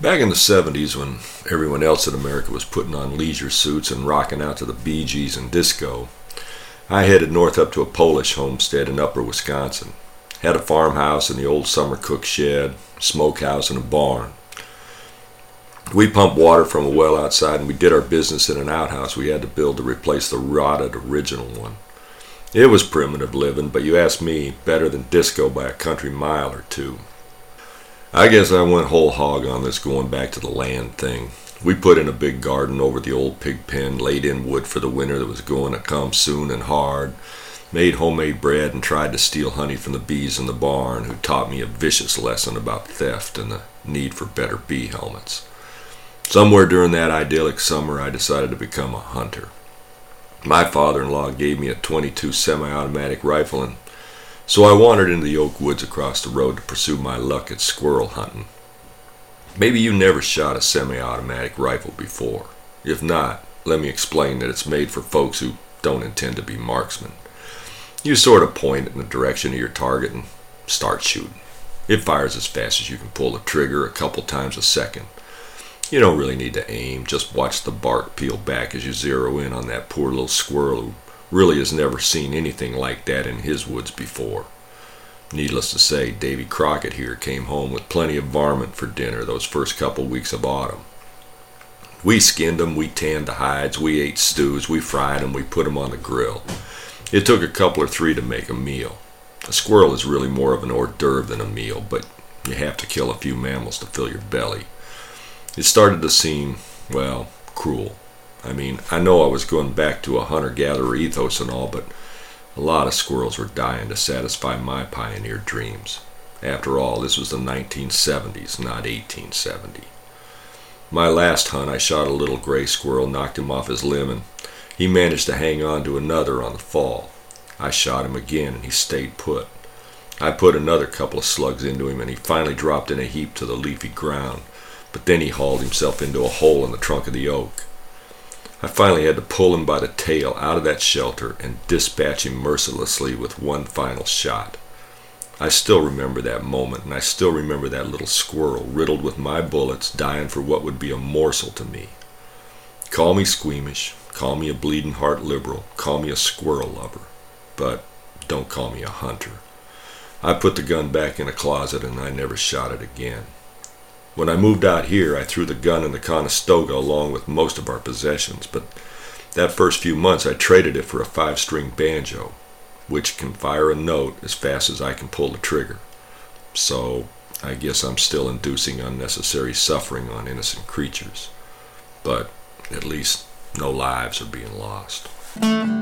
Back in the 70s, when everyone else in America was putting on leisure suits and rocking out to the Bee Gees and disco, I headed north up to a Polish homestead in upper Wisconsin. Had a farmhouse and the old summer cook shed, smokehouse, and a barn. We pumped water from a well outside, and we did our business in an outhouse we had to build to replace the rotted original one. It was primitive living, but you ask me, better than disco by a country mile or two. I guess I went whole hog on this going back to the land thing. We put in a big garden over the old pig pen, laid in wood for the winter that was going to come soon and hard, made homemade bread, and tried to steal honey from the bees in the barn, who taught me a vicious lesson about theft and the need for better bee helmets. Somewhere during that idyllic summer, I decided to become a hunter. My father-in-law gave me a .22 semi-automatic rifle, and so I wandered into the oak woods across the road to pursue my luck at squirrel hunting. Maybe you never shot a semi-automatic rifle before. If not, let me explain that it's made for folks who don't intend to be marksmen. You sort of point it in the direction of your target and start shooting. It fires as fast as you can pull the trigger, a couple times a second. You don't really need to aim, just watch the bark peel back as you zero in on that poor little squirrel who really has never seen anything like that in his woods before. Needless to say, Davy Crockett here came home with plenty of varmint for dinner those first couple weeks of autumn. We skinned them, we tanned the hides, we ate stews, we fried them, we put them on the grill. It took a couple or three to make a meal. A squirrel is really more of an hors d'oeuvre than a meal, but you have to kill a few mammals to fill your belly. It started to seem, well, cruel. I mean, I know I was going back to a hunter-gatherer ethos and all, but a lot of squirrels were dying to satisfy my pioneer dreams. After all, this was the 1970s, not 1870. My last hunt, I shot a little gray squirrel, knocked him off his limb, and he managed to hang on to another on the fall. I shot him again, and he stayed put. I put another couple of slugs into him, and he finally dropped in a heap to the leafy ground, but then he hauled himself into a hole in the trunk of the oak. I finally had to pull him by the tail out of that shelter and dispatch him mercilessly with one final shot. I still remember that moment, and I still remember that little squirrel riddled with my bullets, dying for what would be a morsel to me. Call me squeamish, call me a bleeding heart liberal, call me a squirrel lover, but don't call me a hunter. I put the gun back in a closet, and I never shot it again. When I moved out here, I threw the gun in the Conestoga along with most of our possessions, but that first few months I traded it for a 5-string banjo, which can fire a note as fast as I can pull the trigger. So I guess I'm still inducing unnecessary suffering on innocent creatures. But at least no lives are being lost.